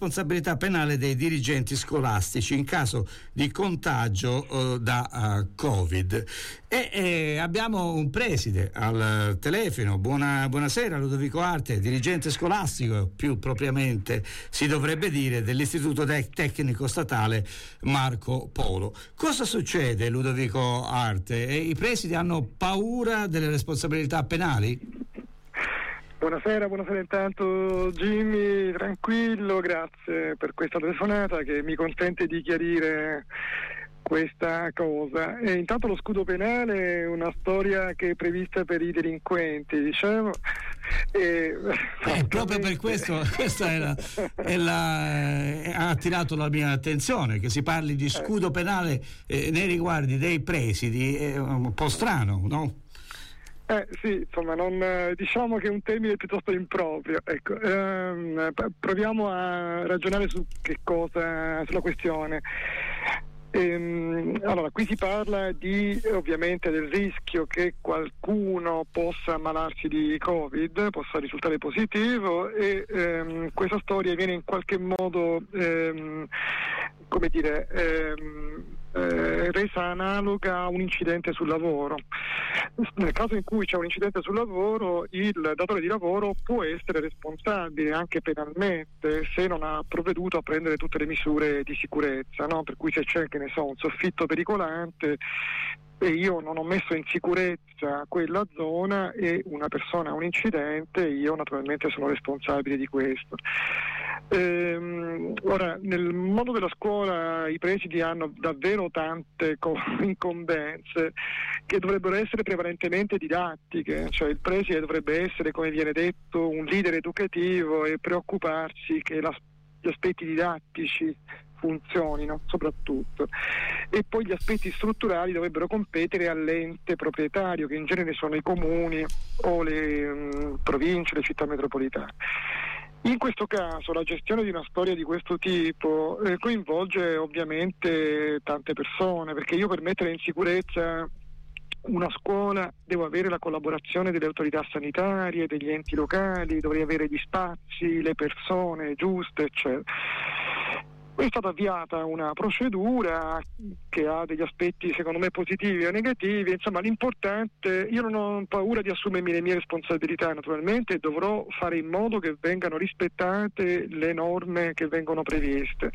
responsabilità penale dei dirigenti scolastici in caso di contagio da Covid. E abbiamo un preside al telefono. Buonasera, Ludovico Arte, dirigente scolastico, più propriamente si dovrebbe dire, dell'Istituto Tecnico Statale Marco Polo. Cosa succede, Ludovico Arte? I presidi hanno paura delle responsabilità penali? Buonasera intanto Jimmy, tranquillo, grazie per questa telefonata che mi consente di chiarire questa cosa. E intanto lo scudo penale è una storia che è prevista per i delinquenti, dicevo. Proprio per questo questa ha attirato la mia attenzione, che si parli di scudo penale nei riguardi dei presidi, è un po' strano, no? Sì, insomma, diciamo che è un termine piuttosto improprio. Ecco, proviamo a ragionare sulla questione. Allora, qui si parla ovviamente del rischio che qualcuno possa ammalarsi di Covid, possa risultare positivo, e questa storia viene in qualche modo resa analoga a un incidente sul lavoro. Nel caso in cui c'è un incidente sul lavoro, il datore di lavoro può essere responsabile anche penalmente se non ha provveduto a prendere tutte le misure di sicurezza, no? Per cui se c'è, che ne so, un soffitto pericolante e io non ho messo in sicurezza quella zona e una persona ha un incidente, io naturalmente sono responsabile di questo. Ora, nel mondo della scuola i presidi hanno davvero tante incombenze che dovrebbero essere prevalentemente didattiche, cioè il preside dovrebbe essere, come viene detto, un leader educativo e preoccuparsi che gli aspetti didattici funzionino soprattutto, e poi gli aspetti strutturali dovrebbero competere all'ente proprietario, che in genere sono i comuni o le province, le città metropolitane. In questo caso la gestione di una storia di questo tipo coinvolge ovviamente tante persone, perché io per mettere in sicurezza una scuola devo avere la collaborazione delle autorità sanitarie, degli enti locali, dovrei avere gli spazi, le persone giuste, eccetera. È stata avviata una procedura che ha degli aspetti secondo me positivi e negativi, insomma l'importante, io non ho paura di assumermi le mie responsabilità, naturalmente dovrò fare in modo che vengano rispettate le norme che vengono previste.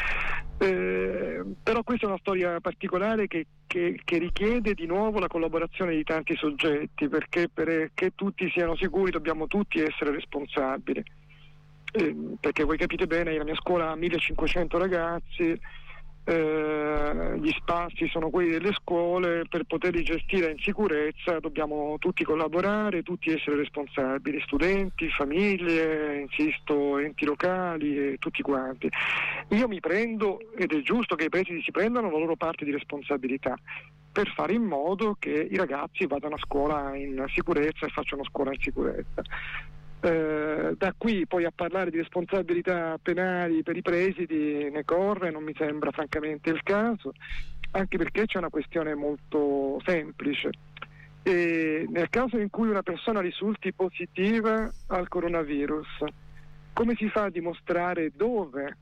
Però questa è una storia particolare che richiede di nuovo la collaborazione di tanti soggetti, perché tutti siano sicuri dobbiamo tutti essere responsabili. Perché voi capite bene, la mia scuola ha 1500 ragazzi, gli spazi sono quelli delle scuole, per poterli gestire in sicurezza dobbiamo tutti collaborare, tutti essere responsabili, studenti, famiglie, insisto, enti locali e tutti quanti. Io mi prendo, ed è giusto che i presidi si prendano la loro parte di responsabilità, per fare in modo che i ragazzi vadano a scuola in sicurezza e facciano scuola in sicurezza. Da qui poi a parlare di responsabilità penali per i presidi ne corre, non mi sembra francamente il caso, anche perché c'è una questione molto semplice. Nel caso in cui una persona risulti positiva al coronavirus, come si fa a dimostrare dove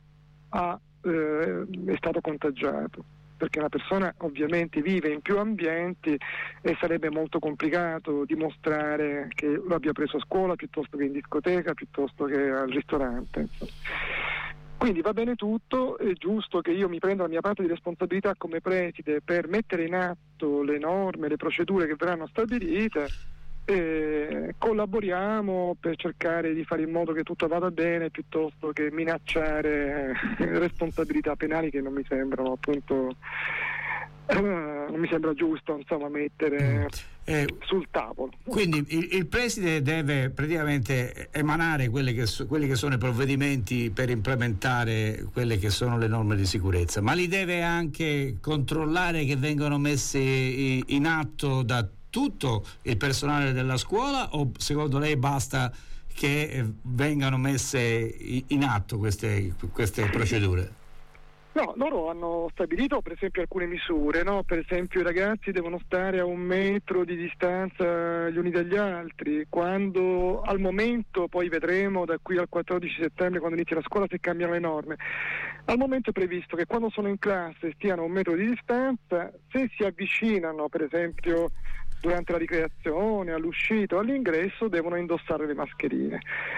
è stato contagiato? Perché una persona ovviamente vive in più ambienti e sarebbe molto complicato dimostrare che lo abbia preso a scuola piuttosto che in discoteca, piuttosto che al ristorante, insomma. Quindi va bene tutto, è giusto che io mi prenda la mia parte di responsabilità come preside per mettere in atto le norme, le procedure che verranno stabilite. Collaboriamo per cercare di fare in modo che tutto vada bene, piuttosto che minacciare responsabilità penali che non mi sembrano, appunto, non mi sembra giusto, insomma, mettere sul tavolo. Quindi il preside deve praticamente emanare quelli che sono i provvedimenti per implementare quelle che sono le norme di sicurezza, ma li deve anche controllare che vengono messi in atto da tutto il personale della scuola, o secondo lei basta che vengano messe in atto queste procedure? No, loro hanno stabilito per esempio alcune misure, no? Per esempio i ragazzi devono stare a 1 metro di distanza gli uni dagli altri, quando al momento, poi vedremo da qui al 14 settembre quando inizia la scuola se cambiano le norme, al momento è previsto che quando sono in classe stiano a 1 metro di distanza, se si avvicinano per esempio durante la ricreazione, all'uscita o all'ingresso devono indossare le mascherine.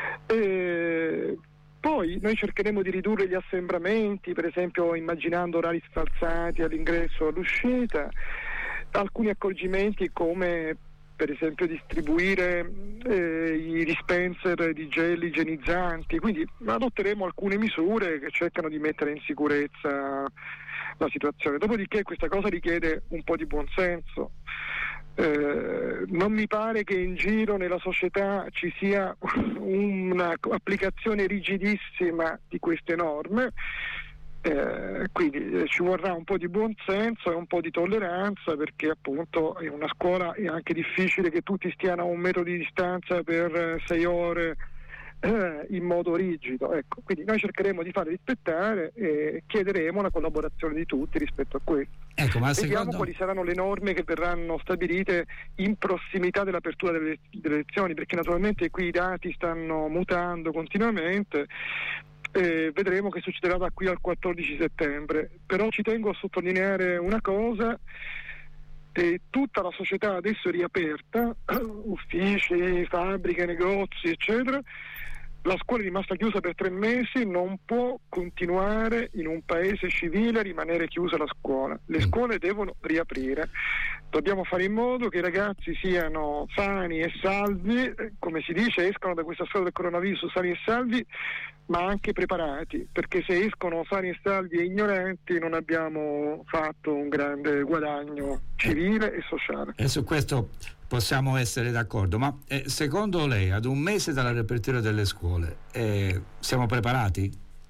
Poi noi cercheremo di ridurre gli assembramenti, per esempio immaginando orari sfalsati all'ingresso o all'uscita, alcuni accorgimenti come per esempio distribuire i dispenser di gel igienizzanti, quindi adotteremo alcune misure che cercano di mettere in sicurezza la situazione. Dopodiché questa cosa richiede un po' di buonsenso. Non mi pare che in giro nella società ci sia un'applicazione rigidissima di queste norme, quindi ci vorrà un po' di buonsenso e un po' di tolleranza, perché appunto in una scuola è anche difficile che tutti stiano a 1 metro di distanza per 6 ore in modo rigido, ecco. Quindi noi cercheremo di fare rispettare e chiederemo la collaborazione di tutti rispetto a questo. Ecco, ma vediamo quali saranno le norme che verranno stabilite in prossimità dell'apertura delle lezioni, perché naturalmente qui i dati stanno mutando continuamente. Vedremo che succederà da qui al 14 settembre, però ci tengo a sottolineare una cosa: tutta la società adesso è riaperta, uffici, fabbriche, negozi eccetera. La scuola è rimasta chiusa per 3 mesi, non può continuare in un paese civile a rimanere chiusa la scuola. Le scuole devono riaprire. Dobbiamo fare in modo che i ragazzi siano sani e salvi, come si dice, escano da questa storia del coronavirus sani e salvi, ma anche preparati, perché se escono sani e salvi e ignoranti non abbiamo fatto un grande guadagno civile e sociale. E su questo possiamo essere d'accordo, ma secondo lei ad 1 mese dalla riapertura delle scuole siamo preparati?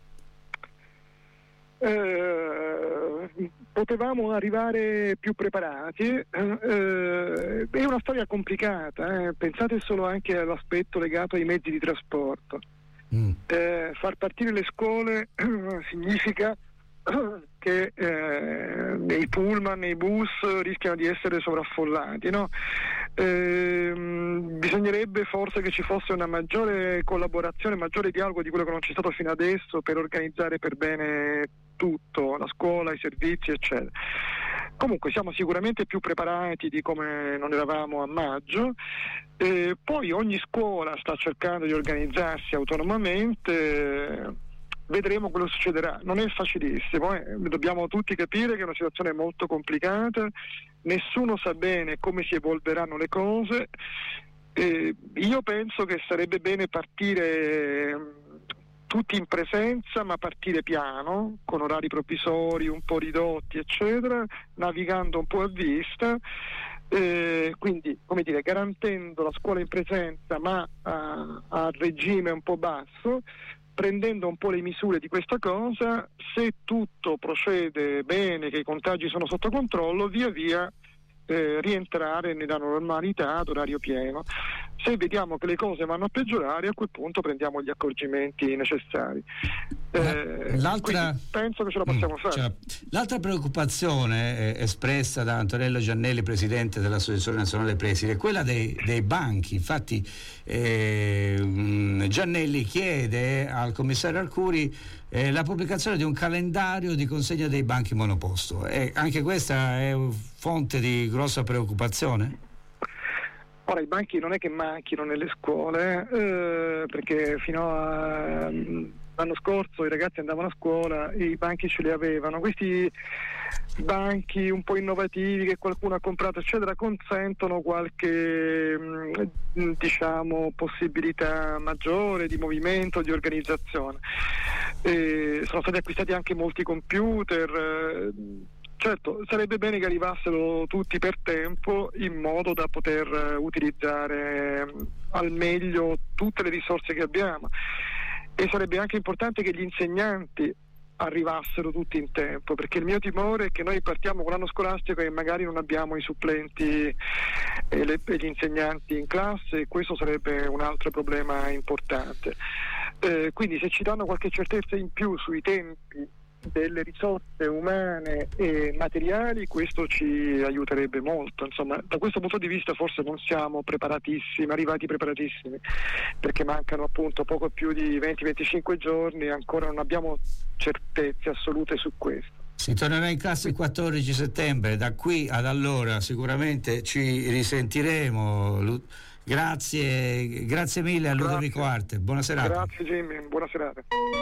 Potevamo arrivare più preparati, è una storia complicata, pensate solo anche all'aspetto legato ai mezzi di trasporto. Far partire le scuole significa che nei pullman, nei bus rischiano di essere sovraffollati, no? Bisognerebbe forse che ci fosse una maggiore collaborazione, maggiore dialogo di quello che non c'è stato fino adesso per organizzare per bene tutto, la scuola, i servizi eccetera. Comunque siamo sicuramente più preparati di come non eravamo a maggio. Poi ogni scuola sta cercando di organizzarsi autonomamente, vedremo quello che succederà. Non è facilissimo, dobbiamo tutti capire che è una situazione molto complicata, nessuno sa bene come si evolveranno le cose. Io penso che sarebbe bene partire tutti in presenza, ma partire piano, con orari provvisori un po' ridotti eccetera, navigando un po' a vista, quindi come dire, garantendo la scuola in presenza ma a regime un po' basso, prendendo un po' le misure di questa cosa. Se tutto procede bene, che i contagi sono sotto controllo, via via rientrare nella normalità ad orario pieno. Se vediamo che le cose vanno a peggiorare, a quel punto prendiamo gli accorgimenti necessari. Penso che ce la possiamo fare. L'altra preoccupazione espressa da Antonello Giannelli, presidente dell'Associazione Nazionale Presidi, è quella dei banchi. Infatti Giannelli chiede al commissario Arcuri la pubblicazione di un calendario di consegna dei banchi monoposto. Anche questa è fonte di grossa preoccupazione? Ora, i banchi non è che manchino nelle scuole, perché fino all'anno scorso i ragazzi andavano a scuola e i banchi ce li avevano. Questi banchi un po' innovativi che qualcuno ha comprato eccetera consentono qualche possibilità maggiore di movimento, di organizzazione. Sono stati acquistati anche molti computer. Certo, sarebbe bene che arrivassero tutti per tempo, in modo da poter utilizzare al meglio tutte le risorse che abbiamo, e sarebbe anche importante che gli insegnanti arrivassero tutti in tempo, perché il mio timore è che noi partiamo con l'anno scolastico e magari non abbiamo i supplenti e gli insegnanti in classe, e questo sarebbe un altro problema importante. Quindi se ci danno qualche certezza in più sui tempi delle risorse umane e materiali, questo ci aiuterebbe molto. Insomma, da questo punto di vista forse non siamo arrivati preparatissimi, perché mancano appunto poco più di 20-25 giorni e ancora non abbiamo certezze assolute su questo. Si tornerà in classe il 14 settembre, da qui ad allora sicuramente ci risentiremo. Grazie mille a Ludovico Arte, buona serata. Grazie Jimmy, buona serata.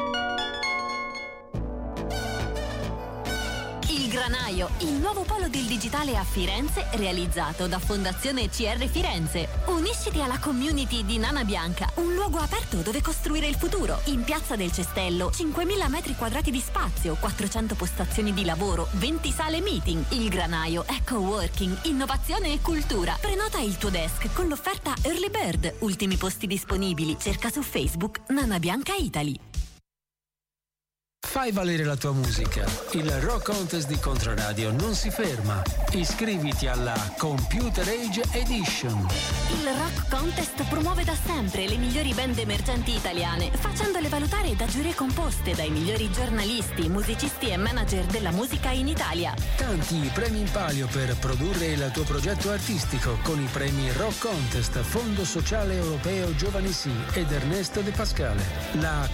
Il Granaio, il nuovo polo del digitale a Firenze, realizzato da Fondazione CR Firenze. Unisciti alla community di Nana Bianca, un luogo aperto dove costruire il futuro. In Piazza del Cestello, 5.000 metri quadrati di spazio, 400 postazioni di lavoro, 20 sale meeting. Il Granaio è coworking, innovazione e cultura. Prenota il tuo desk con l'offerta Early Bird. Ultimi posti disponibili. Cerca su Facebook Nana Bianca Italy. Fai valere la tua musica. Il Rock Contest di Controradio non si ferma. Iscriviti alla Computer Age Edition. Il Rock Contest promuove da sempre le migliori band emergenti italiane, facendole valutare da giurie composte dai migliori giornalisti, musicisti e manager della musica in Italia. Tanti premi in palio per produrre il tuo progetto artistico con i premi Rock Contest, Fondo Sociale Europeo Giovani Sì ed Ernesto De Pascale. La